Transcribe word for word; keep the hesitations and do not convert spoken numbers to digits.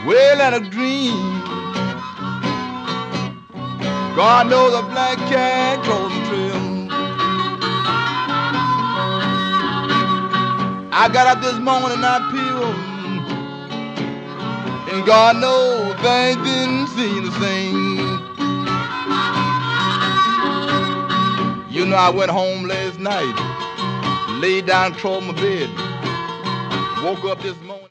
well and a dream. God knows a black cat crawls the trail. I got up this morning, I peeled, and God knows things didn't seem the same. You know, I went home last night, laid down, crawled my bed, woke up this morning.